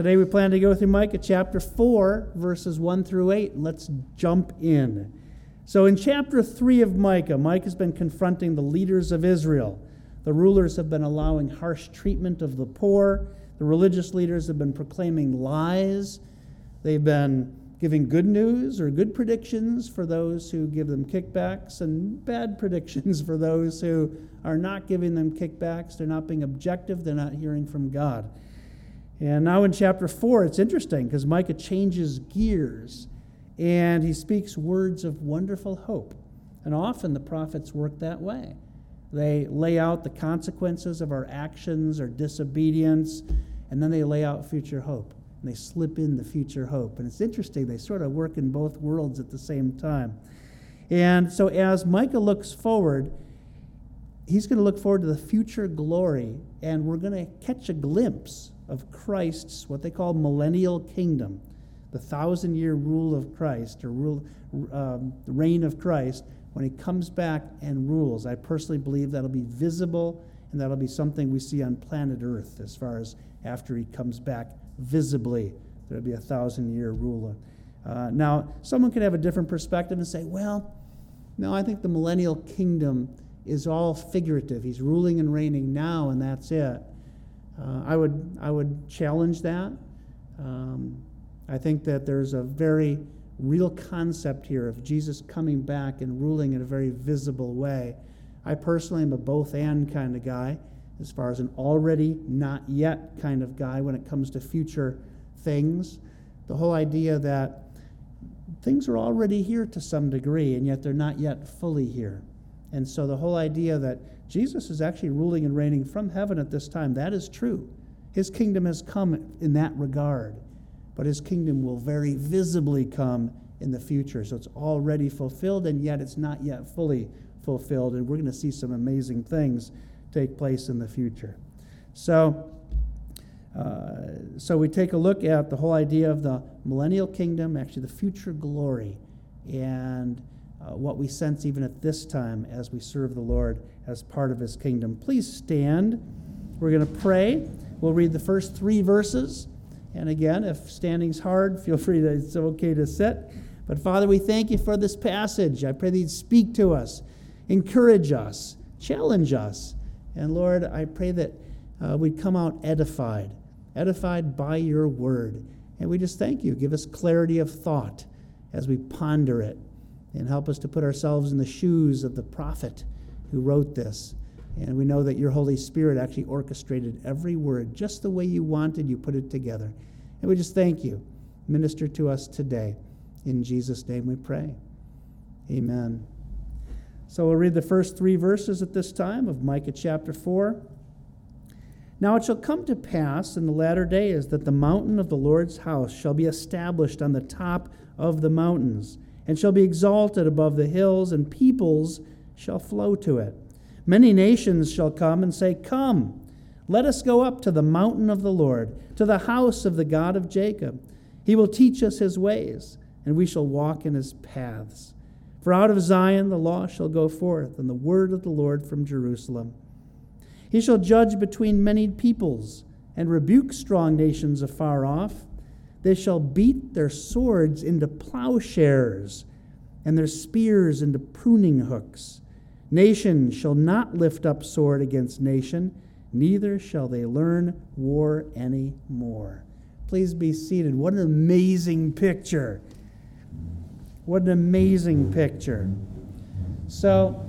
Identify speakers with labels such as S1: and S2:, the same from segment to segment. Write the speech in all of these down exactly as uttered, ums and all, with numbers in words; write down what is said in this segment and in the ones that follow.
S1: Today we plan to go through Micah chapter four, verses one through eight. Let's jump in. So in chapter three of Micah, Micah's been confronting the leaders of Israel. The rulers have been allowing harsh treatment of the poor. The religious leaders have been proclaiming lies. They've been giving good news or good predictions for those who give them kickbacks, and bad predictions for those who are not giving them kickbacks. They're not being objective. They're not hearing from God. And now in chapter four, it's interesting because Micah changes gears and he speaks words of wonderful hope. And often the prophets work that way. They lay out the consequences of our actions or disobedience, and then they lay out future hope. And they slip in the future hope. And it's interesting, they sort of work in both worlds at the same time. And so as Micah looks forward, he's going to look forward to the future glory, and we're going to catch a glimpse of Christ's, what they call millennial kingdom, the thousand-year rule of Christ, or rule, um, the reign of Christ, when he comes back and rules. I personally believe that'll be visible, and that'll be something we see on planet Earth as far as after he comes back visibly. There'll be a thousand-year rule. Uh, now, someone could have a different perspective and say, well, no, I think the millennial kingdom is all figurative. He's ruling and reigning now, and that's it. Uh, I would I would challenge that. Um, I think that there's a very real concept here of Jesus coming back and ruling in a very visible way. I personally am a both-and kind of guy, as far as an already, not yet kind of guy when it comes to future things. The whole idea that things are already here to some degree, and yet they're not yet fully here. And so the whole idea that Jesus is actually ruling and reigning from heaven at this time, that is true. His kingdom has come in that regard, but his kingdom will very visibly come in the future. So it's already fulfilled, and yet it's not yet fully fulfilled, and we're going to see some amazing things take place in the future. So, uh, so we take a look at the whole idea of the millennial kingdom, actually the future glory, and uh, what we sense even at this time as we serve the Lord as part of his kingdom. Please stand. We're going to pray. We'll read the first three verses. And again, if standing's hard, feel free to, it's okay to sit. But Father, we thank you for this passage. I pray that you'd speak to us, encourage us, challenge us. And Lord, I pray that uh, we'd come out edified, edified by your word. And we just thank you. Give us clarity of thought as we ponder it, and help us to put ourselves in the shoes of the prophet who wrote this. And we know that your Holy Spirit actually orchestrated every word just the way you wanted. You put it together. And we just thank you. Minister to us today. In Jesus' name we pray. Amen. So we'll read the first three verses at this time of Micah chapter four. Now it shall come to pass in the latter days that the mountain of the Lord's house shall be established on the top of the mountains, and shall be exalted above the hills, and peoples shall flow to it. Many nations shall come and say, Come, let us go up to the mountain of the Lord, to the house of the God of Jacob. He will teach us his ways, and we shall walk in his paths. For out of Zion the law shall go forth, and the word of the Lord from Jerusalem. He shall judge between many peoples, and rebuke strong nations afar off. They shall beat their swords into plowshares, and their spears into pruning hooks. Nation shall not lift up sword against nation, neither shall they learn war any more. Please be seated. What an amazing picture. What an amazing picture. So,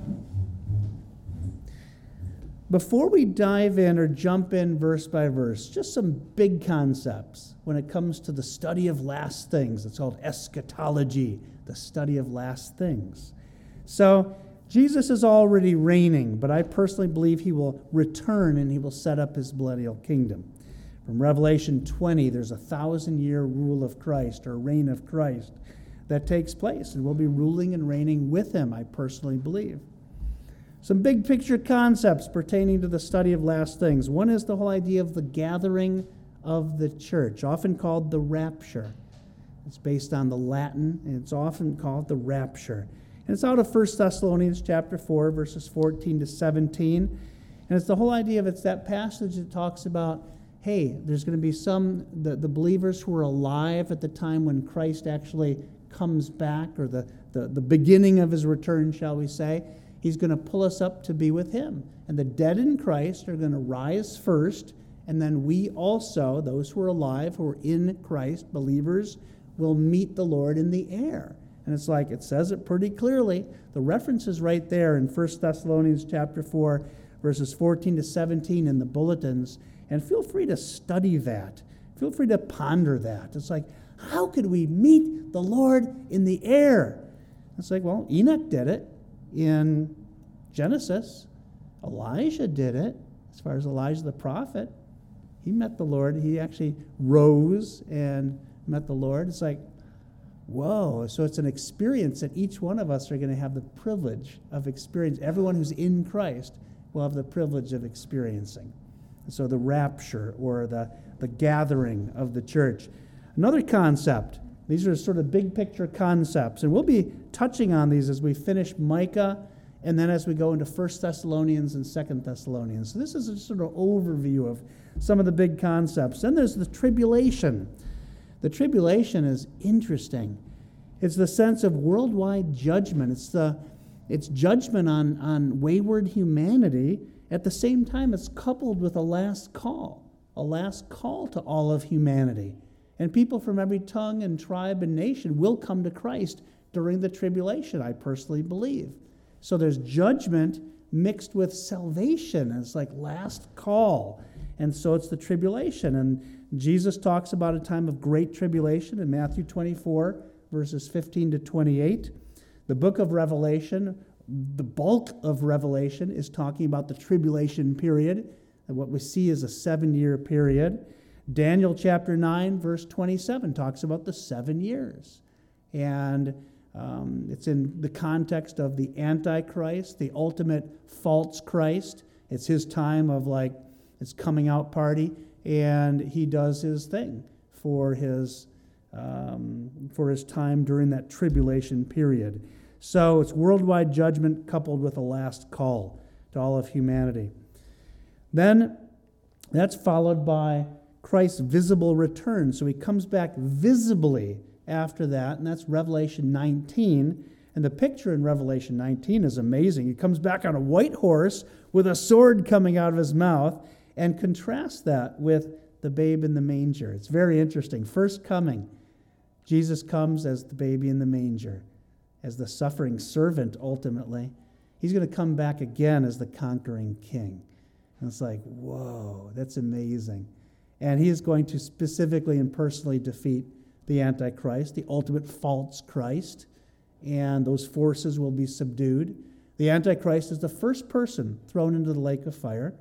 S1: before we dive in or jump in verse by verse, just some big concepts when it comes to the study of last things. It's called eschatology, the study of last things. So, Jesus is already reigning, but I personally believe he will return and he will set up his millennial kingdom. From Revelation twenty, there's a thousand-year rule of Christ, or reign of Christ, that takes place, and we'll be ruling and reigning with him, I personally believe. Some big picture concepts pertaining to the study of last things. One is the whole idea of the gathering of the church, often called the rapture. It's based on the Latin, and it's often called the rapture. And it's out of First Thessalonians chapter four, verses fourteen to seventeen. And it's the whole idea of it's that passage that talks about, hey, there's going to be some, the, the believers who were alive at the time when Christ actually comes back, or the, the, the beginning of his return, shall we say. He's going to pull us up to be with him. And the dead in Christ are going to rise first, and then we also, those who are alive, who are in Christ, believers, will meet the Lord in the air. And it's like, it says it pretty clearly. The reference is right there in First Thessalonians chapter four, verses fourteen to seventeen in the bulletins. And feel free to study that. Feel free to ponder that. It's like, how could we meet the Lord in the air? It's like, well, Enoch did it in Genesis. Elijah did it, as far as Elijah the prophet. He met the Lord. He actually rose and met the Lord. It's like, whoa. So it's an experience that each one of us are going to have the privilege of experiencing. Everyone who's in Christ will have the privilege of experiencing. So the rapture, or the, the gathering of the church. Another concept. These are sort of big picture concepts. And we'll be touching on these as we finish Micah, and then as we go into First Thessalonians and Second Thessalonians. So this is a sort of overview of some of the big concepts. Then there's the tribulation. The tribulation is interesting. It's the sense of worldwide judgment. It's the it's judgment on, on wayward humanity. At the same time, it's coupled with a last call, a last call to all of humanity. And people from every tongue and tribe and nation will come to Christ during the tribulation, I personally believe. So there's judgment mixed with salvation. It's like last call. And so it's the tribulation. And Jesus talks about a time of great tribulation in Matthew twenty-four, verses fifteen to twenty-eight. The book of Revelation, the bulk of Revelation is talking about the tribulation period. And what we see is a seven-year period. Daniel chapter nine, verse twenty-seven talks about the seven years. And um, it's in the context of the Antichrist, the ultimate false Christ. It's his time of like, his coming out party, and he does his thing for his um, for his time during that tribulation period. So it's worldwide judgment coupled with a last call to all of humanity. Then that's followed by Christ's visible return. So he comes back visibly after that, and that's Revelation nineteen. And the picture in Revelation nineteen is amazing. He comes back on a white horse with a sword coming out of his mouth, and contrast that with the babe in the manger. It's very interesting. First coming, Jesus comes as the baby in the manger, as the suffering servant ultimately. He's going to come back again as the conquering king. And it's like, whoa, that's amazing. And he is going to specifically and personally defeat the Antichrist, the ultimate false Christ, and those forces will be subdued. The Antichrist is the first person thrown into the lake of fire.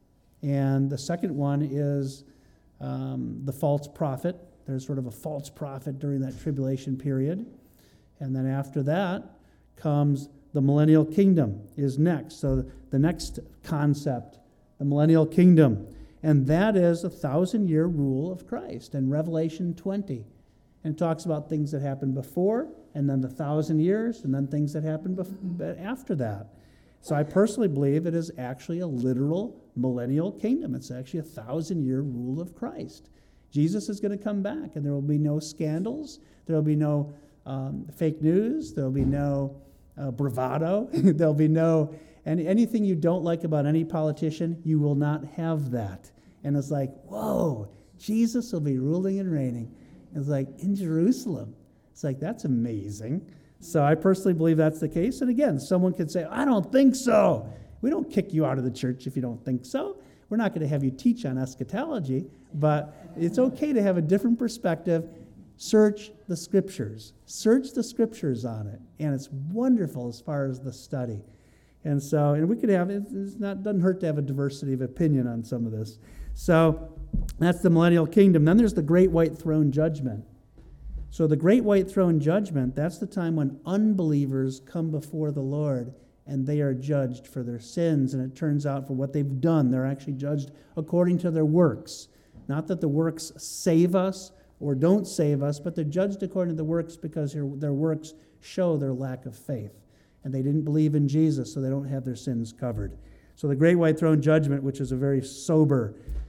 S1: And the second one is um, the false prophet. There's sort of a false prophet during that tribulation period. And then after that comes the millennial kingdom is next. So the next concept, the millennial kingdom. And that is a thousand-year rule of Christ in Revelation twenty. And it talks about things that happened before, and then the thousand years, and then things that happened bef- after that. So I personally believe it is actually a literal millennial kingdom. It's actually a thousand-year rule of Christ. Jesus is going to come back, and there will be no scandals. There will be no um, fake news. There will be no uh, bravado. There will be no... And anything you don't like about any politician, you will not have that. And it's like, whoa, Jesus will be ruling and reigning. It's like, in Jerusalem. It's like, that's amazing. So I personally believe that's the case. And again, someone could say, I don't think so. We don't kick you out of the church if you don't think so. We're not going to have you teach on eschatology, but it's okay to have a different perspective. Search the Scriptures. Search the Scriptures on it. And it's wonderful as far as the study. And so, and we could have, it's not, doesn't hurt to have a diversity of opinion on some of this. So that's the millennial kingdom. Then there's the great white throne judgment. So the great white throne judgment, that's the time when unbelievers come before the Lord and they are judged for their sins. And it turns out for what they've done, they're actually judged according to their works. Not that the works save us or don't save us, but they're judged according to the works because their works show their lack of faith. And they didn't believe in Jesus, so they don't have their sins covered. So the great white throne judgment, which is a very sober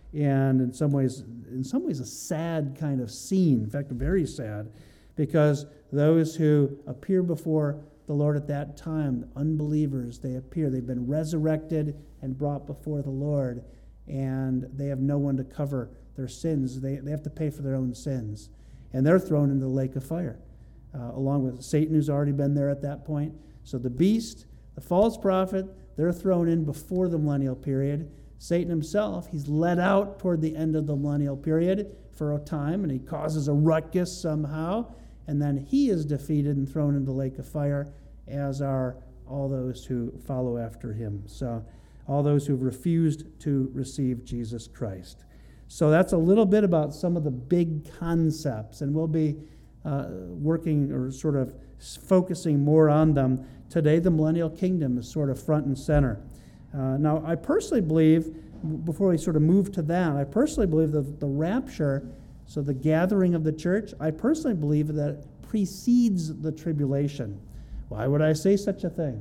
S1: and in some ways, in some ways, a sad kind of scene. In fact, very sad, because those who appear before the Lord at that time, unbelievers, they appear. They've been resurrected and brought before the Lord, and they have no one to cover their sins. They, they have to pay for their own sins, and they're thrown into the lake of fire, uh, along with Satan, who's already been there at that point. So the beast, the false prophet, they're thrown in before the millennial period. Satan himself, he's let out toward the end of the millennial period for a time, and he causes a ruckus somehow, and then he is defeated and thrown into the lake of fire, as are all those who follow after him. So all those who've refused to receive Jesus Christ. So that's a little bit about some of the big concepts, and we'll be uh, working or sort of focusing more on them. Today, the millennial kingdom is sort of front and center. Uh, now, I personally believe, before we sort of move to that, I personally believe that the rapture, so the gathering of the church, I personally believe that it precedes the tribulation. Why would I say such a thing?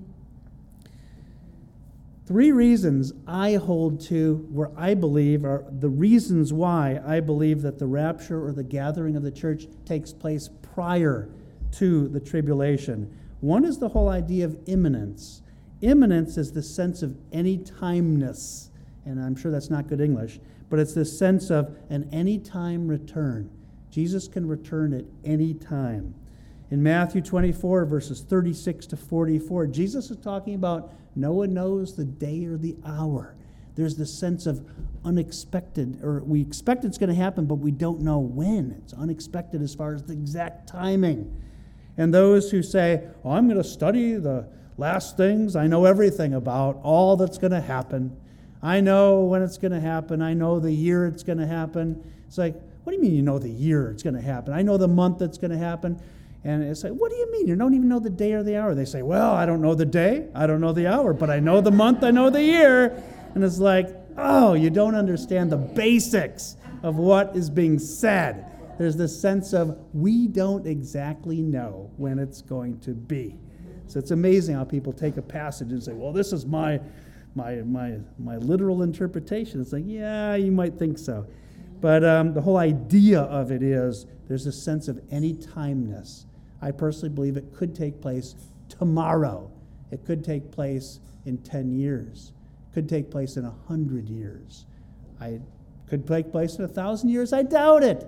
S1: Three reasons I hold to where I believe are the reasons why I believe that the rapture or the gathering of the church takes place prior to the tribulation. One is the whole idea of imminence. Imminence is the sense of anytimeness, and I'm sure that's not good English, but it's the sense of an anytime return. Jesus can return at any time. In Matthew twenty-four, verses thirty-six to forty-four, Jesus is talking about no one knows the day or the hour. There's this sense of unexpected, or we expect it's going to happen, but we don't know when. It's unexpected as far as the exact timing. And those who say, oh, I'm going to study the last things I know everything about, all that's going to happen. I know when it's going to happen. I know the year it's going to happen. It's like, what do you mean you know the year it's going to happen? I know the month that's going to happen. And it's like, what do you mean? You don't even know the day or the hour. They say, well, I don't know the day. I don't know the hour, but I know the month. I know the year. And it's like, oh, you don't understand the basics of what is being said. There's this sense of we don't exactly know when it's going to be. So it's amazing how people take a passage and say, well, this is my my my my literal interpretation. It's like, yeah, you might think so. But um, the whole idea of it is there's a sense of anytimeness. I personally believe it could take place tomorrow. It could take place in ten years. It could take place in one hundred years. I could take place in one thousand years. I doubt it.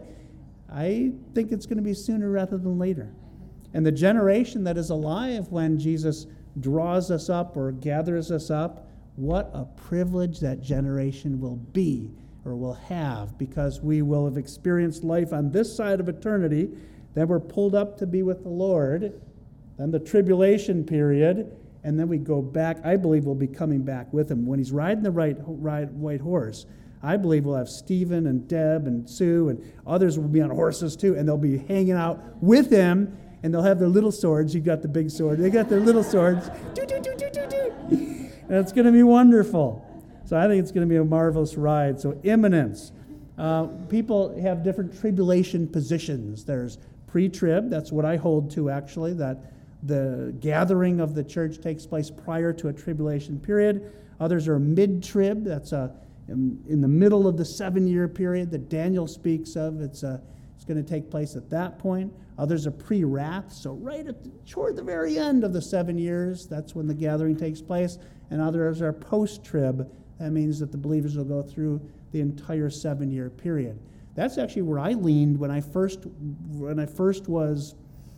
S1: I think it's going to be sooner rather than later. And the generation that is alive when Jesus draws us up or gathers us up, what a privilege that generation will be or will have, because we will have experienced life on this side of eternity, then we're pulled up to be with the Lord, then the tribulation period, and then we go back. I believe we'll be coming back with him. When he's riding the right, ride, white horse, I believe we'll have Stephen and Deb and Sue and others will be on horses too, and they'll be hanging out with him, and they'll have their little swords. You've got the big sword. They got their little swords. Do, do, do, do, do, do. And it's going to be wonderful. So I think it's going to be a marvelous ride. So imminence. Uh, people have different tribulation positions. There's pre-trib. That's what I hold to, actually, that the gathering of the church takes place prior to a tribulation period. Others are mid-trib. That's a, in, in the middle of the seven-year period that Daniel speaks of. It's, a, it's going to take place at that point. Others are pre-wrath. So right at the, toward the very end of the seven years, that's when the gathering takes place. And others are post-trib. That means that the believers will go through the entire seven-year period. That's actually where I leaned when I first, when I first was,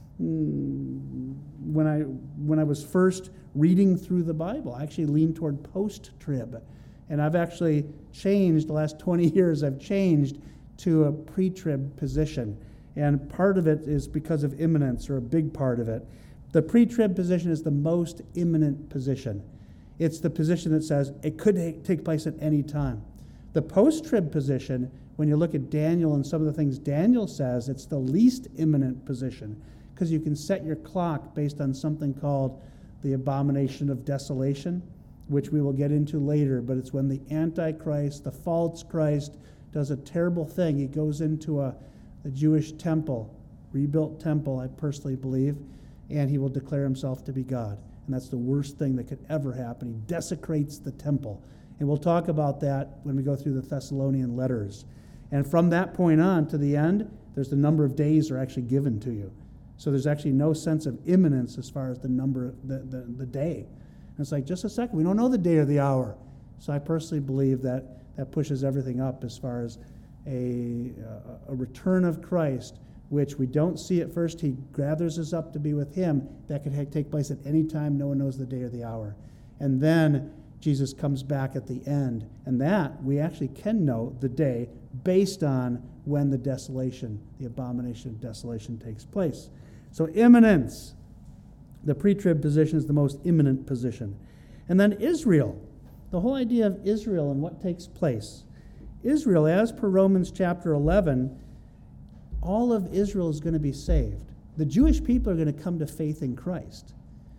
S1: mm, when I when I was first reading through the Bible. I actually leaned toward post-trib, and I've actually changed the last twenty years. I've changed to a pre-trib position, and part of it is because of imminence, or a big part of it. The pre-trib position is the most imminent position. It's the position that says it could take place at any time. The post-trib position, when you look at Daniel and some of the things Daniel says, it's the least imminent position, because you can set your clock based on something called the abomination of desolation, which we will get into later, but it's when the Antichrist, the false Christ, does a terrible thing. He goes into a, a Jewish temple, rebuilt temple, I personally believe, and he will declare himself to be God. And that's the worst thing that could ever happen. He desecrates the temple. And we'll talk about that when we go through the Thessalonian letters. And from that point on to the end, there's the number of days are actually given to you. So there's actually no sense of imminence as far as the number, the, the, the day. And it's like, just a second, we don't know the day or the hour. So I personally believe that that pushes everything up as far as a, a return of Christ, which we don't see at first. He gathers us up to be with him. That could ha- take place at any time. No one knows the day or the hour. And then Jesus comes back at the end. And that, we actually can know the day based on when the desolation, the abomination of desolation takes place. So imminence. The pre-trib position is the most imminent position. And then Israel. The whole idea of Israel and what takes place. Israel, as per Romans chapter eleven, all of Israel is going to be saved. The Jewish people are going to come to faith in Christ.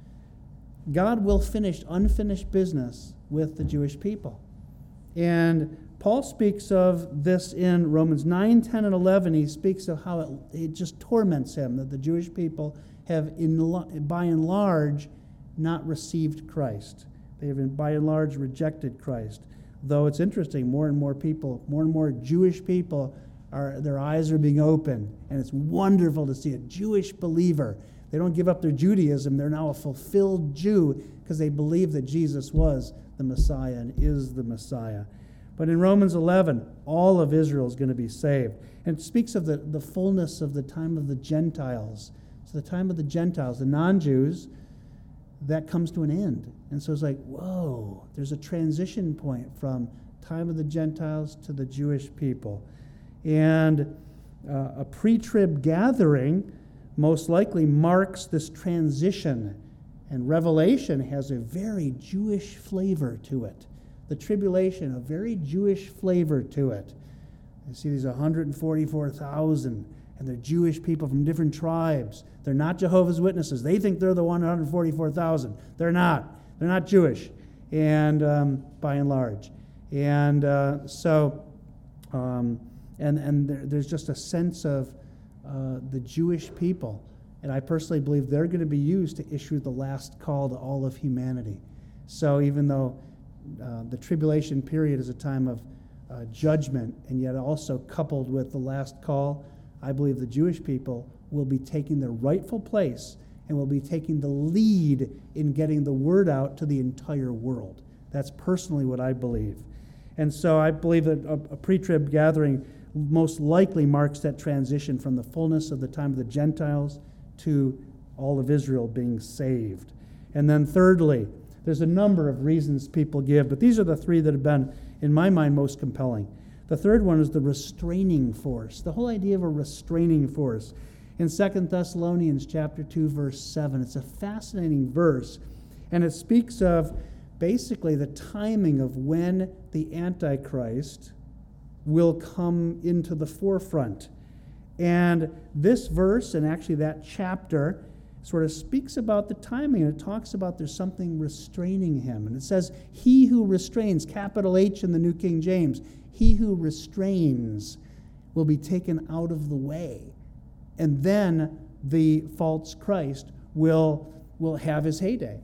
S1: God will finish unfinished business with the Jewish people. And Paul speaks of this in Romans nine, ten, and eleven. He speaks of how it, it just torments him that the Jewish people have, in, by and large, not received Christ. They have, by and large, rejected Christ. Though it's interesting, more and more people, more and more Jewish people, are their eyes are being opened. And it's wonderful to see a Jewish believer. They don't give up their Judaism. They're now a fulfilled Jew because they believe that Jesus was the Messiah and is the Messiah. But in Romans eleven, all of Israel is going to be saved. And it speaks of the, the fullness of the time of the Gentiles. So the time of the Gentiles, the non-Jews, that comes to an end. And so it's like, whoa, there's a transition point from time of the Gentiles to the Jewish people. And uh, a pre-trib gathering most likely marks this transition. And Revelation has a very Jewish flavor to it. The tribulation, a very Jewish flavor to it. You see these one hundred forty-four thousand, and they're Jewish people from different tribes. They're not Jehovah's Witnesses. They think they're the one hundred forty-four thousand. They're not. They're not Jewish, and um, by and large. And uh, so, um, and, and there, there's just a sense of uh, the Jewish people. And I personally believe they're going to be used to issue the last call to all of humanity. So even though uh, the tribulation period is a time of uh, judgment, and yet also coupled with the last call, I believe the Jewish people will be taking their rightful place and will be taking the lead in getting the word out to the entire world. That's personally what I believe. And so I believe that a, a pre-trib gathering most likely marks that transition from the fullness of the time of the Gentiles to all of Israel being saved. And then thirdly, there's a number of reasons people give, but these are the three that have been, in my mind, most compelling. The third one is the restraining force, the whole idea of a restraining force. In Second Thessalonians chapter two, verse seven, it's a fascinating verse, and it speaks of basically the timing of when the Antichrist will come into the forefront. And this verse, and actually that chapter, sort of speaks about the timing, and it talks about there's something restraining him. And it says, he who restrains, capital H in the New King James, he who restrains will be taken out of the way. And then the false Christ will, will have his heyday.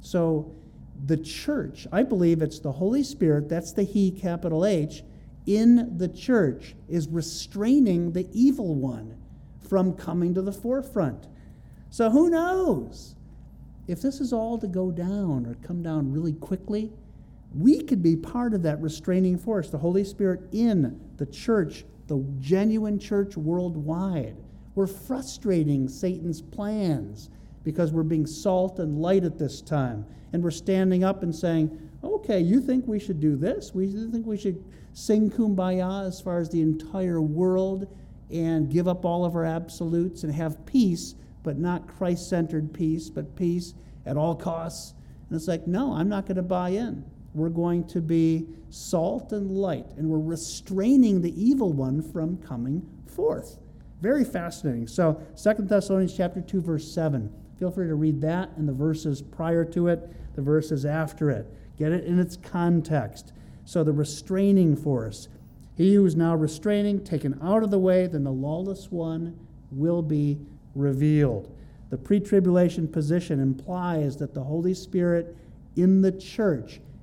S1: So the church, I believe it's the Holy Spirit, that's the he, capital H, in the church is restraining the evil one from coming to the forefront. So who knows? If this is all to go down or come down really quickly, we could be part of that restraining force, the Holy Spirit in the church, the genuine church worldwide. We're frustrating Satan's plans because we're being salt and light at this time. And we're standing up and saying, okay, you think we should do this? We think we should sing Kumbaya as far as the entire world and give up all of our absolutes and have peace, but not Christ-centered peace, but peace at all costs. And it's like, no, I'm not going to buy in. We're going to be salt and light, and we're restraining the evil one from coming forth. Very fascinating. So Second Thessalonians chapter two, verse seven. Feel free to read that and the verses prior to it, the verses after it. Get it in its context. So the restraining force. He who is now restraining, taken out of the way, then the lawless one will be revealed. The pre-tribulation position implies that the Holy Spirit in the church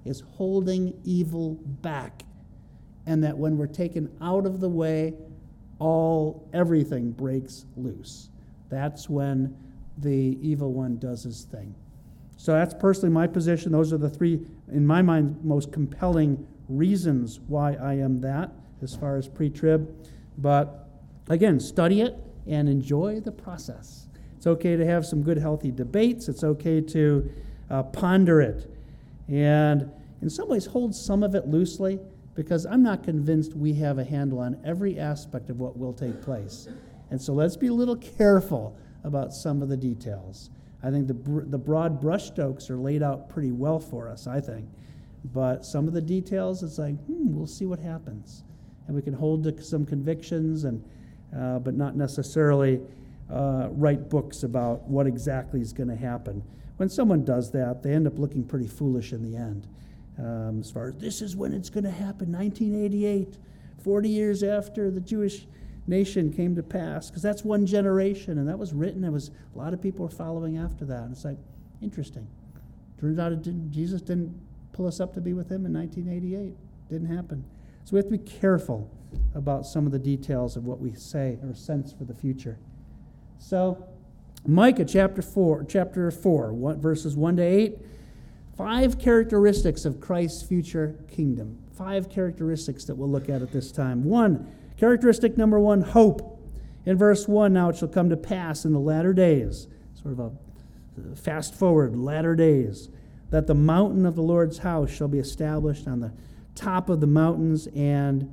S1: is holding evil back. And that when we're taken out of the way, all, everything breaks loose. That's when the evil one does his thing. So that's personally my position. Those are the three, in my mind, most compelling reasons why I am that as far as pre-trib. But again, study it and enjoy the process. It's okay to have some good, healthy debates. It's okay to uh, ponder it. And in some ways, hold some of it loosely, because I'm not convinced we have a handle on every aspect of what will take place. And so let's be a little careful about some of the details. I think the br- the broad brushstrokes are laid out pretty well for us, I think. But some of the details, it's like, hmm, we'll see what happens. And we can hold to some convictions, and uh, but not necessarily uh, write books about what exactly is going to happen. When someone does that, they end up looking pretty foolish in the end. Um, as far as this is when it's going to happen, nineteen eighty-eight, forty years after the Jewish nation came to pass, because that's one generation, and that was written. It was a lot of people were following after that. And it's like, interesting. Turns out it didn't, Jesus didn't pull us up to be with him in nineteen eighty-eight. Didn't happen. So we have to be careful about some of the details of what we say or sense for the future. So Micah chapter four, chapter four, one, verses one to eight. Five characteristics of Christ's future kingdom. Five characteristics that we'll look at at this time. One, characteristic number one, hope. In verse one, now it shall come to pass in the latter days, sort of a fast forward, latter days, that the mountain of the Lord's house shall be established on the top of the mountains, and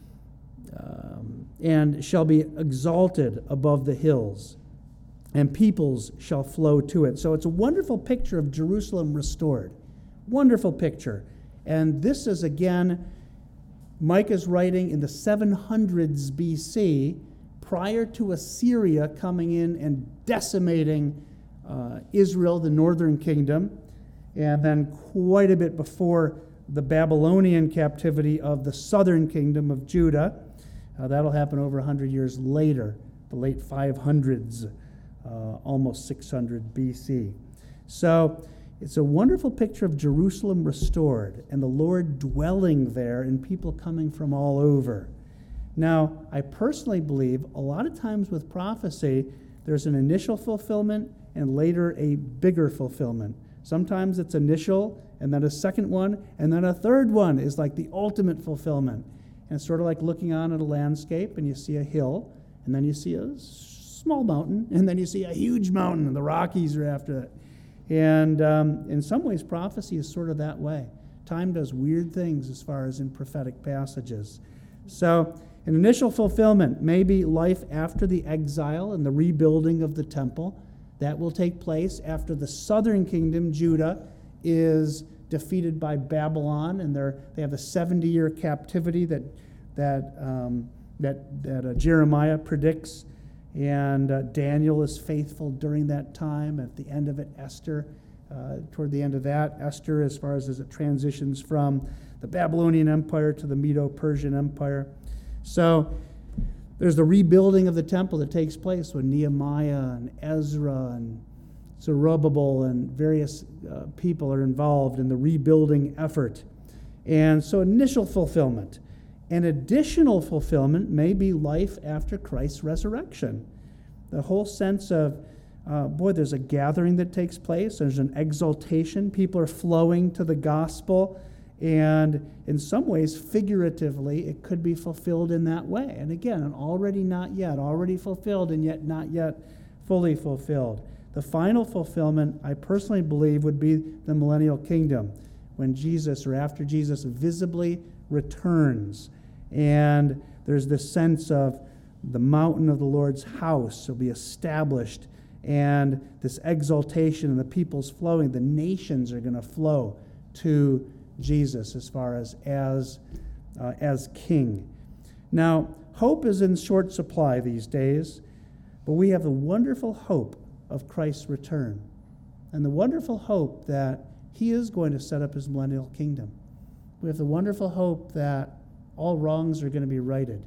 S1: um, and shall be exalted above the hills, and peoples shall flow to it. So it's a wonderful picture of Jerusalem restored. Wonderful picture. And this is, again, Micah's writing in the seven hundreds B C, prior to Assyria coming in and decimating uh, Israel, the northern kingdom, and then quite a bit before the Babylonian captivity of the southern kingdom of Judah. Uh, that'll happen over one hundred years later, the late five hundreds. Uh, almost six hundred B C. So it's a wonderful picture of Jerusalem restored and the Lord dwelling there and people coming from all over. Now, I personally believe a lot of times with prophecy, there's an initial fulfillment and later a bigger fulfillment. Sometimes it's initial and then a second one, and then a third one is like the ultimate fulfillment. And it's sort of like looking on at a landscape and you see a hill, and then you see a small mountain, and then you see a huge mountain, and the Rockies are after it. And um, in some ways, prophecy is sort of that way. Time does weird things as far as in prophetic passages. So an initial fulfillment may be life after the exile and the rebuilding of the temple. That will take place after the southern kingdom, Judah, is defeated by Babylon, and they're, they have the seventy-year captivity that that um, that, that uh, Jeremiah predicts. And uh, Daniel is faithful during that time. At the end of it, Esther, uh, toward the end of that, Esther, as far as as it transitions from the Babylonian Empire to the Medo-Persian Empire. So there's the rebuilding of the temple that takes place when Nehemiah and Ezra and Zerubbabel and various uh, people are involved in the rebuilding effort. And so initial fulfillment. An additional fulfillment may be life after Christ's resurrection. The whole sense of, uh, boy, there's a gathering that takes place. There's an exaltation. People are flowing to the gospel. And in some ways, figuratively, it could be fulfilled in that way. And again, already not yet, already fulfilled and yet not yet fully fulfilled. The final fulfillment, I personally believe, would be the millennial kingdom, when Jesus, or after Jesus, visibly returns. And there's this sense of the mountain of the Lord's house will be established, and this exaltation and the people's flowing, the nations are going to flow to Jesus as far as as, uh, as king. Now, hope is in short supply these days, but we have the wonderful hope of Christ's return, and the wonderful hope that he is going to set up his millennial kingdom. We have the wonderful hope that all wrongs are going to be righted.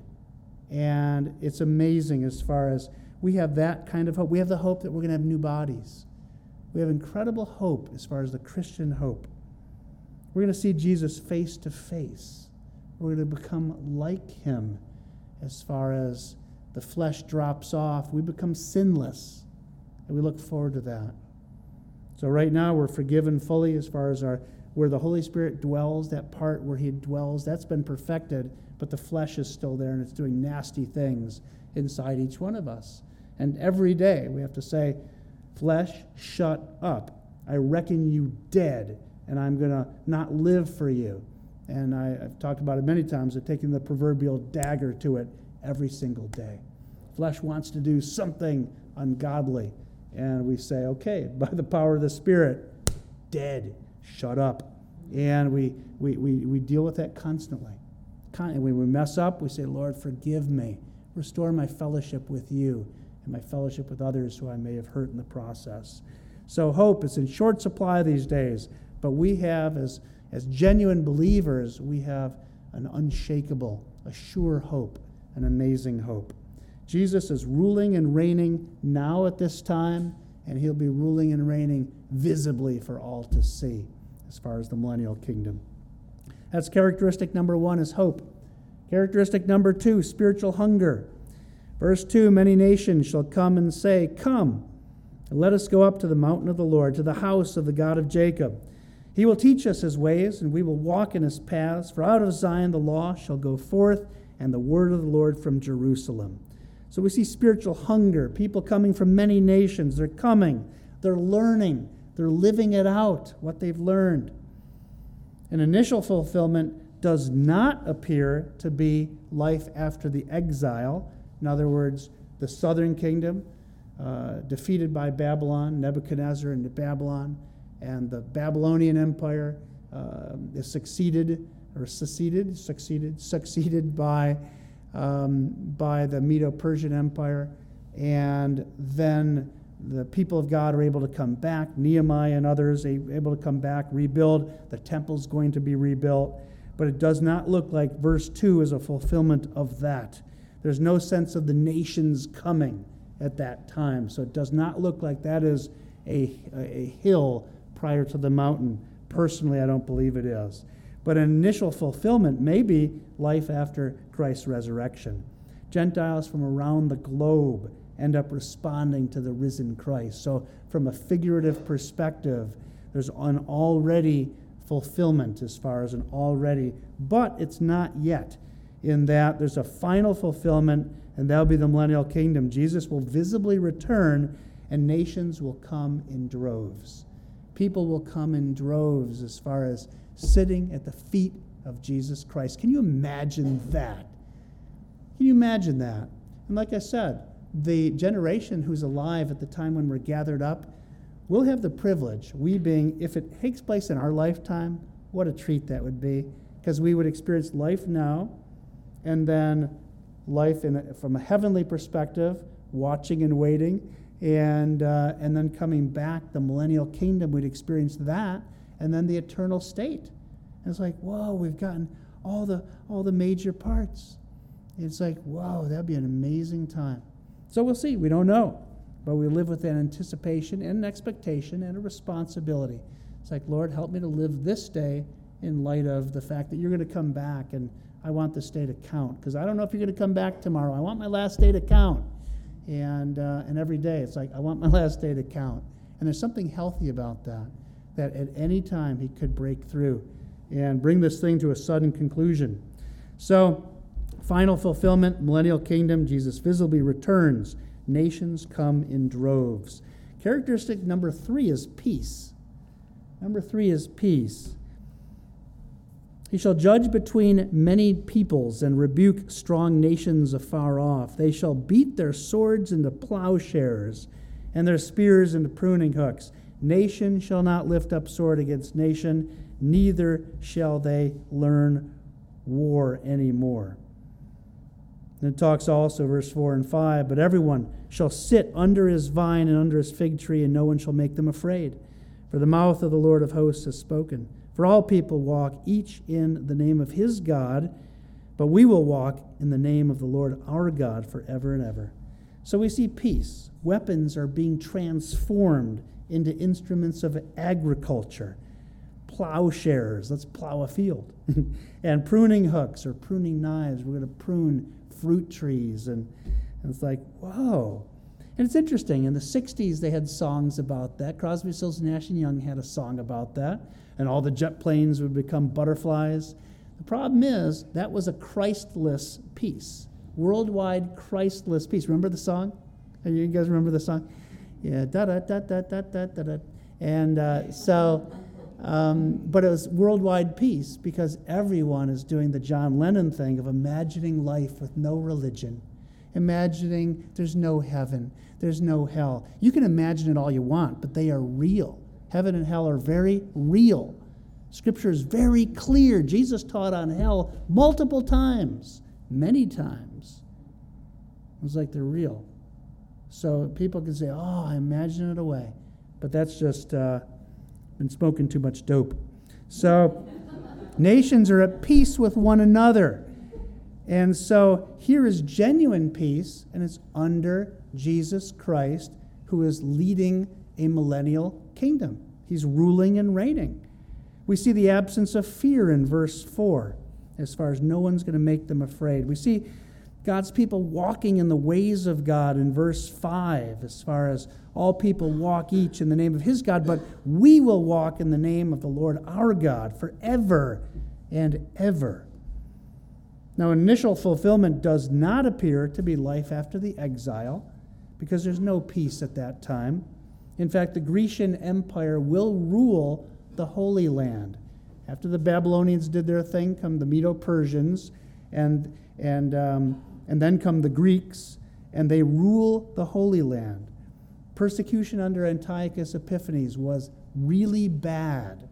S1: And it's amazing as far as we have that kind of hope. We have the hope that we're going to have new bodies. We have incredible hope as far as the Christian hope. We're going to see Jesus face to face. We're going to become like him as far as the flesh drops off. We become sinless, and we look forward to that. So right now we're forgiven fully as far as our where the Holy Spirit dwells, that part where he dwells, that's been perfected, but the flesh is still there, and it's doing nasty things inside each one of us. And every day we have to say, flesh, shut up. I reckon you dead, and I'm going to not live for you. And I, I've talked about it many times, of taking the proverbial dagger to it every single day. Flesh wants to do something ungodly, and we say, okay, by the power of the Spirit, dead, shut up. And we we we, we deal with that constantly. And when we mess up, we say, Lord, forgive me. Restore my fellowship with you and my fellowship with others who I may have hurt in the process. So hope is in short supply these days, but we have, as, as genuine believers, we have an unshakable, a sure hope, an amazing hope. Jesus is ruling and reigning now at this time, and he'll be ruling and reigning visibly for all to see as far as the millennial kingdom. That's characteristic number one, is hope. Characteristic number two, spiritual hunger. Verse two, many nations shall come and say, come, and let us go up to the mountain of the Lord, to the house of the God of Jacob. He will teach us his ways, and we will walk in his paths. For out of Zion the law shall go forth, and the word of the Lord from Jerusalem. So we see spiritual hunger, people coming from many nations. They're coming, they're learning, they're living it out, what they've learned. An initial fulfillment does not appear to be life after the exile. In other words, the southern kingdom, uh, defeated by Babylon, Nebuchadnezzar into Babylon, and the Babylonian Empire uh, is succeeded, or seceded, succeeded, succeeded by, um, by the Medo-Persian Empire, and then the people of God are able to come back. Nehemiah and others are able to come back, rebuild. The temple's going to be rebuilt. But it does not look like verse two is a fulfillment of that. There's no sense of the nations coming at that time. So it does not look like that is a, a hill prior to the mountain. Personally, I don't believe it is. But an initial fulfillment may be life after Christ's resurrection. Gentiles from around the globe end up responding to the risen Christ. So from a figurative perspective, there's an already fulfillment as far as an already, but it's not yet, in that there's a final fulfillment, and that'll be the millennial kingdom. Jesus will visibly return, and nations will come in droves. People will come in droves as far as sitting at the feet of Jesus Christ. Can you imagine that? Can you imagine that? And like I said, the generation who's alive at the time when we're gathered up, we'll have the privilege, we being, if it takes place in our lifetime, what a treat that would be, because we would experience life now, and then life in a, from a heavenly perspective, watching and waiting, and uh, and then coming back, the millennial kingdom, we'd experience that, and then the eternal state. And it's like, whoa, we've gotten all the all the major parts. It's like, whoa, that'd be an amazing time. So we'll see. We don't know. But we live with an anticipation and an expectation and a responsibility. It's like, Lord, help me to live this day in light of the fact that you're going to come back, and I want this day to count. Because I don't know if you're going to come back tomorrow. I want my last day to count. And uh, and every day it's like, I want my last day to count. And there's something healthy about that, that at any time he could break through and bring this thing to a sudden conclusion. So, final fulfillment, millennial kingdom, Jesus visibly returns. Nations come in droves. Characteristic number three is peace. Number three is peace. He shall judge between many peoples and rebuke strong nations afar off. They shall beat their swords into plowshares and their spears into pruning hooks. Nation shall not lift up sword against nation, neither shall they learn war anymore. And it talks also, verse four and five, but everyone shall sit under his vine and under his fig tree, and no one shall make them afraid. For the mouth of the Lord of hosts has spoken. For all people walk each in the name of his God, but we will walk in the name of the Lord our God forever and ever. So we see peace. Weapons are being transformed into instruments of agriculture. plowshares. Let's plow a field. And pruning hooks or pruning knives. We're going to prune fruit trees. And, and it's like, whoa. And it's interesting. In the sixties, they had songs about that. Crosby, Stills, Nash and Young had a song about that. And all the jet planes would become butterflies. The problem is, that was a Christless peace. Worldwide Christless peace. Remember the song? You guys remember the song? Yeah, da-da-da-da-da-da-da-da. And uh, so, um, but it was worldwide peace because everyone is doing the John Lennon thing of imagining life with no religion. Imagining there's no heaven, there's no hell. You can imagine it all you want, but they are real. Heaven and hell are very real. Scripture is very clear. Jesus taught on hell multiple times, many times. It was like they're real. So people can say, oh, I imagine it away. But that's just uh, been smoking too much dope. So nations are at peace with one another. And so here is genuine peace, and it's under Jesus Christ, who is leading a millennial kingdom. He's ruling and reigning. We see the absence of fear in verse four, as far as no one's going to make them afraid. We see God's people walking in the ways of God in verse five, as far as all people walk each in the name of his God, but we will walk in the name of the Lord our God forever and ever. Now, initial fulfillment does not appear to be life after the exile, because there's no peace at that time. In fact, the Grecian Empire will rule the Holy Land. After the Babylonians did their thing, come the Medo-Persians, and and um, and then come the Greeks, and they rule the Holy Land. Persecution under Antiochus Epiphanes was really bad.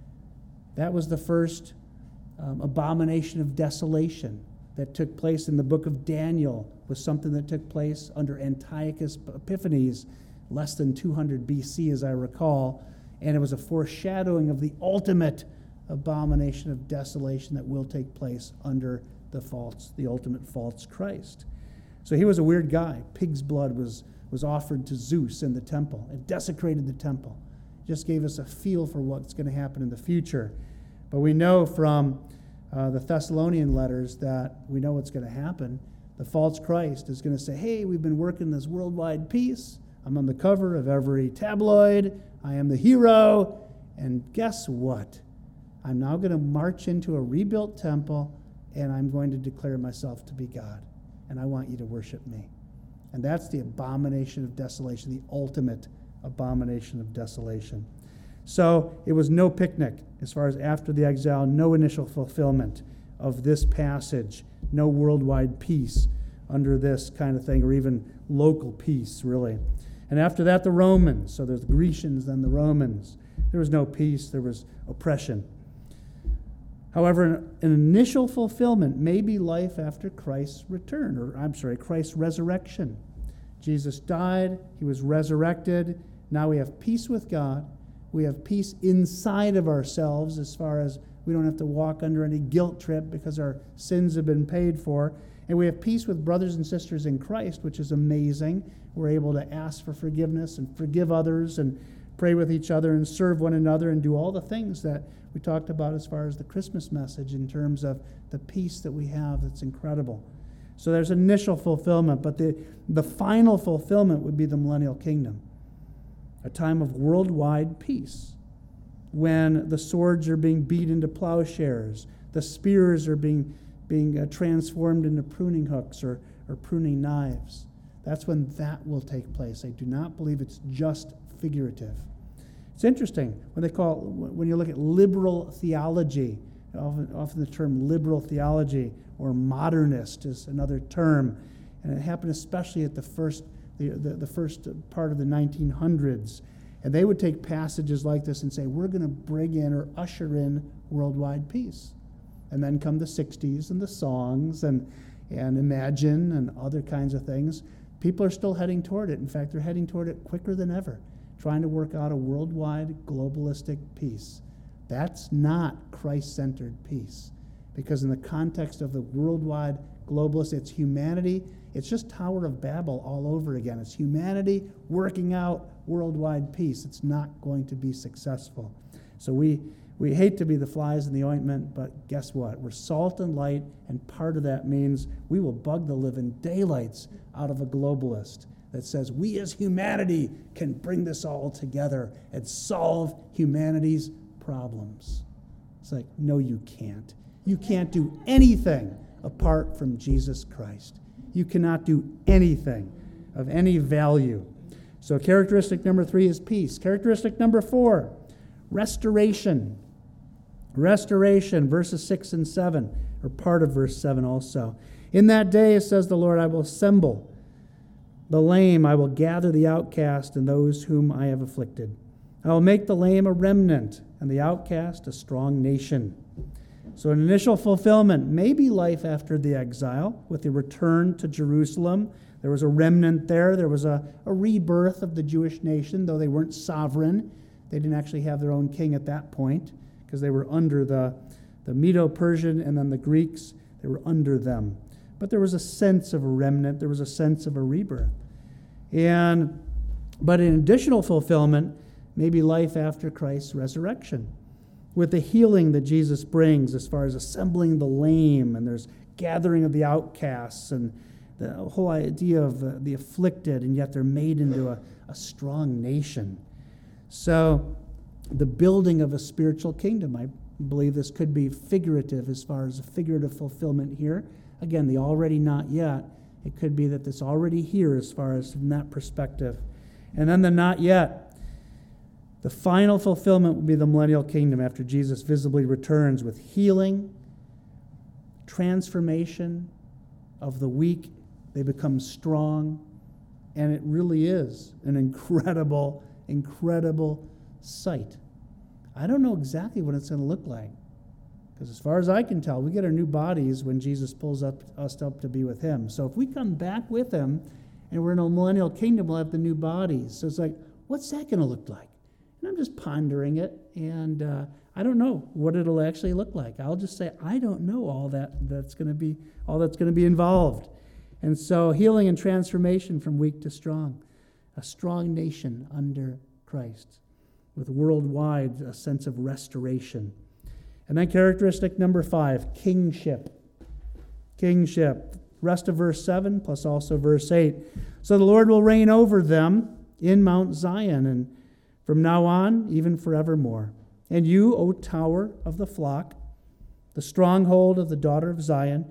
S1: That was the first um, abomination of desolation that took place in the book of Daniel, was something that took place under Antiochus Epiphanes, less than two hundred B C, as I recall, and it was a foreshadowing of the ultimate abomination of desolation that will take place under the false, the ultimate false Christ. So he was a weird guy. Pig's blood was, was offered to Zeus in the temple. It desecrated the temple. It just gave us a feel for what's going to happen in the future. But we know from uh, the Thessalonian letters that we know what's going to happen. The false Christ is going to say, hey, we've been working this worldwide peace. I'm on the cover of every tabloid. I am the hero. And guess what? I'm now going to march into a rebuilt temple, and I'm going to declare myself to be God. And I want you to worship me. And that's the abomination of desolation, the ultimate abomination of desolation. So it was no picnic as far as after the exile, no initial fulfillment of this passage, no worldwide peace under this kind of thing, or even local peace, really. And after that, the Romans. So there's the Grecians, then the Romans. There was no peace, there was oppression. However, an, an initial fulfillment may be life after Christ's return, or I'm sorry, Christ's resurrection. Jesus died, he was resurrected. Now we have peace with God. We have peace inside of ourselves, as far as we don't have to walk under any guilt trip because our sins have been paid for. And we have peace with brothers and sisters in Christ, which is amazing. We're able to ask for forgiveness and forgive others and pray with each other and serve one another and do all the things that we talked about as far as the Christmas message in terms of the peace that we have that's incredible. So there's initial fulfillment, but the, the final fulfillment would be the millennial kingdom, a time of worldwide peace, when the swords are being beat into plowshares, the spears are being, being uh, transformed into pruning hooks or, or pruning knives. That's when that will take place. I do not believe it's just figurative. It's interesting when they call, when you look at liberal theology, often, often the term liberal theology or modernist is another term, and it happened especially at the first the, the, the first part of the nineteen hundreds. And they would take passages like this and say, we're going to bring in or usher in worldwide peace. And then come the sixties and the songs and, and Imagine and other kinds of things. People are still heading toward it. In fact, they're heading toward it quicker than ever, trying to work out a worldwide globalistic peace. That's not Christ-centered peace, because in the context of the worldwide globalist, it's humanity. It's just Tower of Babel all over again. It's humanity working out worldwide peace. It's not going to be successful. So we we hate to be the flies in the ointment, but guess what? We're salt and light, and part of that means we will bug the living daylights out of a globalist that says we as humanity can bring this all together and solve humanity's problems. It's like, no, you can't. You can't do anything apart from Jesus Christ. You cannot do anything of any value. So characteristic number three is peace. Characteristic number four, restoration. Restoration, verses six and seven, or part of verse seven also. In that day, says the Lord, I will assemble the lame, I will gather the outcast and those whom I have afflicted. I will make the lame a remnant and the outcast a strong nation. So an initial fulfillment may be life after the exile with the return to Jerusalem. There was a remnant there. There was a, a rebirth of the Jewish nation, though they weren't sovereign. They didn't actually have their own king at that point because they were under the, the Medo-Persian and then the Greeks. They were under them. But there was a sense of a remnant. There was a sense of a rebirth. And, but an additional fulfillment may be life after Christ's resurrection, with the healing that Jesus brings as far as assembling the lame, and there's gathering of the outcasts, and the whole idea of the, the afflicted, and yet they're made into a, a strong nation. So the building of a spiritual kingdom, I believe this could be figurative as far as a figurative fulfillment here. Again, the already not yet. It could be that this already here as far as from that perspective. And then the not yet. The final fulfillment will be the millennial kingdom after Jesus visibly returns with healing, transformation of the weak. They become strong. And it really is an incredible, incredible sight. I don't know exactly what it's going to look like. Because as far as I can tell, we get our new bodies when Jesus pulls up, us up to be with him. So if we come back with him and we're in a millennial kingdom, we'll have the new bodies. So it's like, what's that going to look like? And I'm just pondering it, and uh, I don't know what it'll actually look like. I'll just say, I don't know all that that's going to be all that's going to be involved. And so healing and transformation from weak to strong. A strong nation under Christ with worldwide a sense of restoration. And then characteristic number five, kingship. Kingship. Rest of verse seven plus also verse eight. So the Lord will reign over them in Mount Zion, and from now on, even forevermore. And you, O tower of the flock, the stronghold of the daughter of Zion,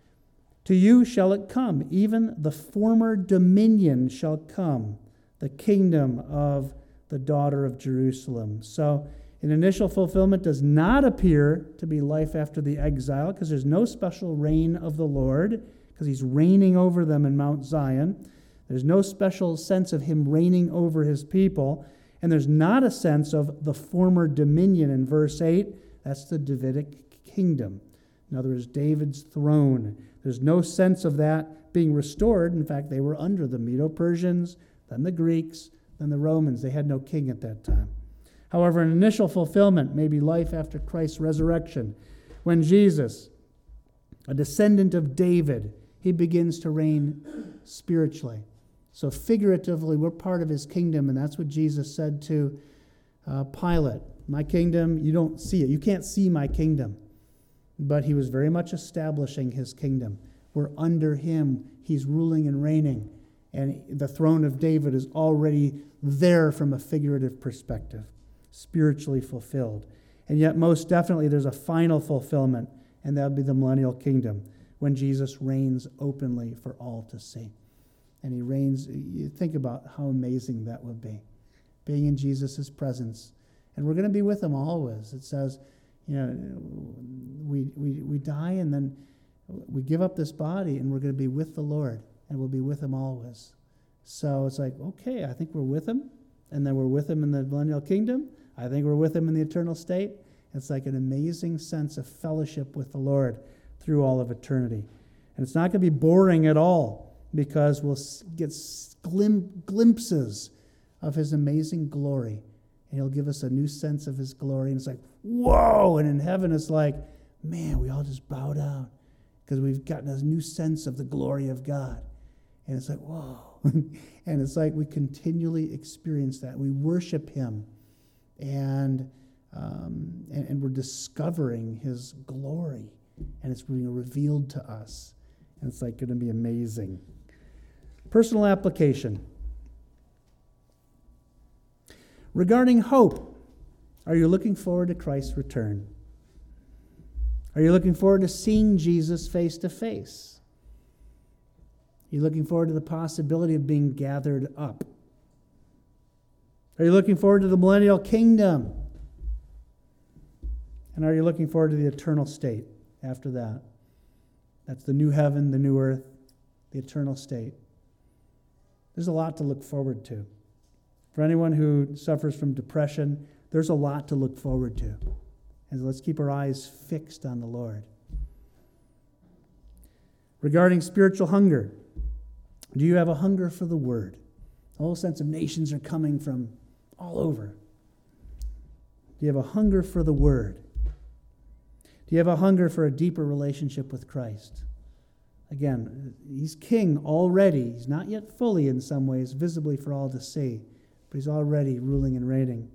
S1: to you shall it come, even the former dominion shall come, the kingdom of the daughter of Jerusalem. So an initial fulfillment does not appear to be life after the exile, because there's no special reign of the Lord, because he's reigning over them in Mount Zion. There's no special sense of him reigning over his people. And there's not a sense of the former dominion in verse eight. That's the Davidic kingdom. In other words, David's throne. There's no sense of that being restored. In fact, they were under the Medo-Persians, then the Greeks, then the Romans. They had no king at that time. However, an initial fulfillment may be life after Christ's resurrection, when Jesus, a descendant of David, he begins to reign spiritually. So figuratively, we're part of his kingdom, and that's what Jesus said to uh, Pilate. My kingdom, you don't see it. You can't see my kingdom. But he was very much establishing his kingdom. We're under him. He's ruling and reigning. And the throne of David is already there from a figurative perspective, spiritually fulfilled. And yet, most definitely, there's a final fulfillment, and that would be the millennial kingdom, when Jesus reigns openly for all to see. And he reigns, you think about how amazing that would be, being in Jesus' presence. And we're going to be with him always. It says, you know, we, we, we die and then we give up this body and we're going to be with the Lord and we'll be with him always. So it's like, okay, I think we're with him, and then we're with him in the millennial kingdom. I think we're with him in the eternal state. It's like an amazing sense of fellowship with the Lord through all of eternity. And it's not going to be boring at all, because we'll get glim- glimpses of his amazing glory. And he'll give us a new sense of his glory. And it's like, whoa! And in heaven it's like, man, we all just bow down because we've gotten a new sense of the glory of God. And it's like, whoa. And it's like we continually experience that. We worship him. And Um, and, and we're discovering his glory, and it's being revealed to us. And it's like going to be amazing. Personal application. Regarding hope, are you looking forward to Christ's return? Are you looking forward to seeing Jesus face to face? Are you looking forward to the possibility of being gathered up? Are you looking forward to the millennial kingdom? And are you looking forward to the eternal state after that? That's the new heaven, the new earth, the eternal state. There's a lot to look forward to. For anyone who suffers from depression, there's a lot to look forward to. And let's keep our eyes fixed on the Lord. Regarding spiritual hunger, do you have a hunger for the Word? The whole sense of nations are coming from all over. Do you have a hunger for the Word? Do you have a hunger for a deeper relationship with Christ? Again, he's king already. He's not yet fully in some ways, visibly for all to see, but he's already ruling and reigning.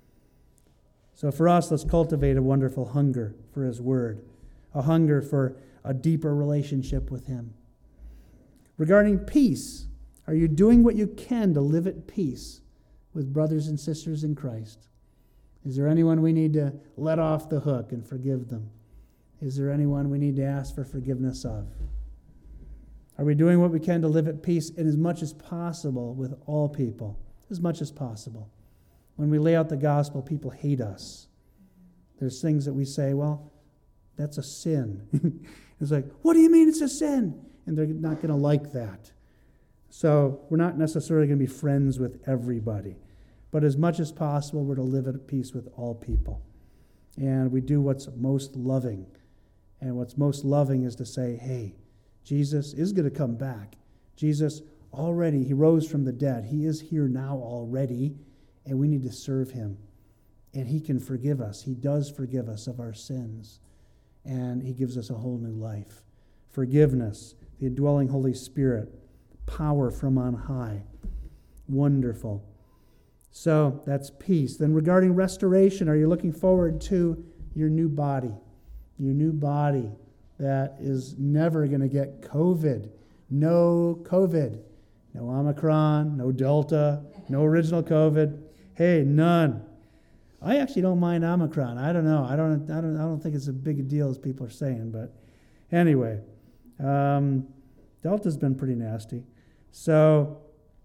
S1: So for us, let's cultivate a wonderful hunger for his word, a hunger for a deeper relationship with him. Regarding peace, are you doing what you can to live at peace with brothers and sisters in Christ? Is there anyone we need to let off the hook and forgive them? Is there anyone we need to ask for forgiveness of? Are we doing what we can to live at peace in as much as possible with all people? As much as possible. When we lay out the gospel, people hate us. There's things that we say, well, that's a sin. It's like, what do you mean it's a sin? And they're not going to like that. So we're not necessarily going to be friends with everybody. But as much as possible, we're to live at peace with all people. And we do what's most loving. And what's most loving is to say, hey, Jesus is going to come back. Jesus already, he rose from the dead. He is here now already, and we need to serve him. And he can forgive us. He does forgive us of our sins. And he gives us a whole new life. Forgiveness, the indwelling Holy Spirit, power from on high. Wonderful. So that's peace. Then regarding restoration, are you looking forward to your new body? Your new body that is never going to get COVID. No COVID. No Omicron, no Delta, no original COVID. Hey, none. I actually don't mind Omicron. I don't know. I don't I don't I don't think it's a big a deal as people are saying, but anyway. Um, Delta's been pretty nasty. So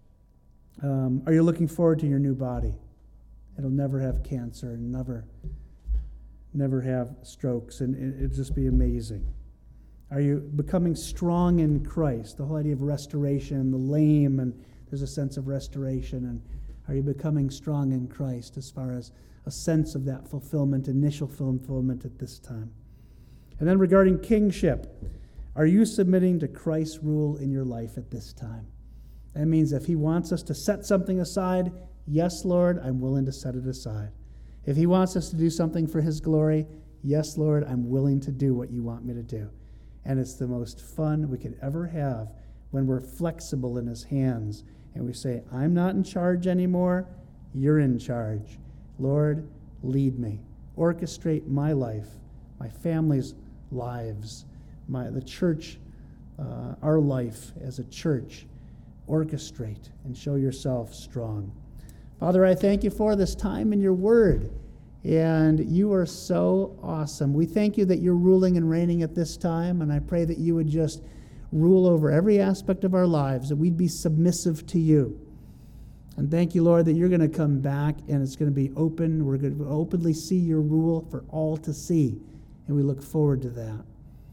S1: um, are you looking forward to your new body? It'll never have cancer and never never have strokes, and it, it'll just be amazing. Are you becoming strong in Christ? The whole idea of restoration, the lame, and there's a sense of restoration. And are you becoming strong in Christ as far as a sense of that fulfillment, initial fulfillment at this time? And then regarding kingship, are you submitting to Christ's rule in your life at this time? That means if he wants us to set something aside, yes, Lord, I'm willing to set it aside. If he wants us to do something for his glory, yes, Lord, I'm willing to do what you want me to do. And it's the most fun we could ever have when we're flexible in his hands and we say, I'm not in charge anymore, you're in charge. Lord, lead me. Orchestrate my life, my family's lives, my the church, uh, our life as a church. Orchestrate and show yourself strong. Father, I thank you for this time in your word. And you are so awesome. We thank you that you're ruling and reigning at this time, and I pray that you would just rule over every aspect of our lives, that we'd be submissive to you. And thank you, Lord, that you're going to come back, and it's going to be open. We're going to openly see your rule for all to see, and we look forward to that.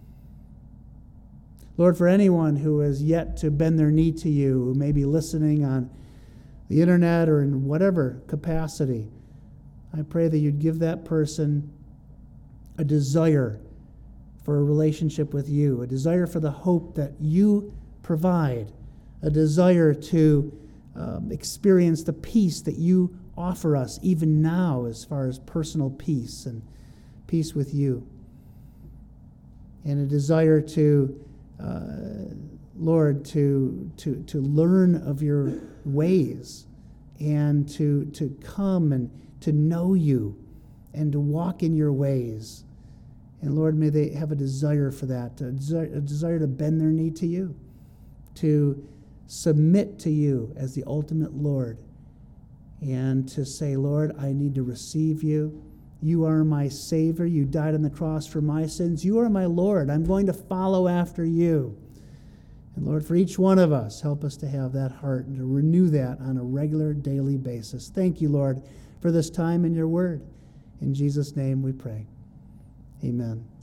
S1: Lord, for anyone who has yet to bend their knee to you, who may be listening on the internet or in whatever capacity, I pray that you'd give that person a desire for a relationship with you, a desire for the hope that you provide, a desire to um, experience the peace that you offer us even now as far as personal peace and peace with you, and a desire to, uh, Lord, to, to, to learn of your ways and to, to come and to know you and to walk in your ways. And Lord, may they have a desire for that, a desire, a desire to bend their knee to you, to submit to you as the ultimate Lord, and to say, Lord, I need to receive you. You are my Savior. You died on the cross for my sins. You are my Lord. I'm going to follow after you. And Lord, for each one of us, help us to have that heart and to renew that on a regular, daily basis. Thank you, Lord, for this time in your word. In Jesus' name we pray. Amen.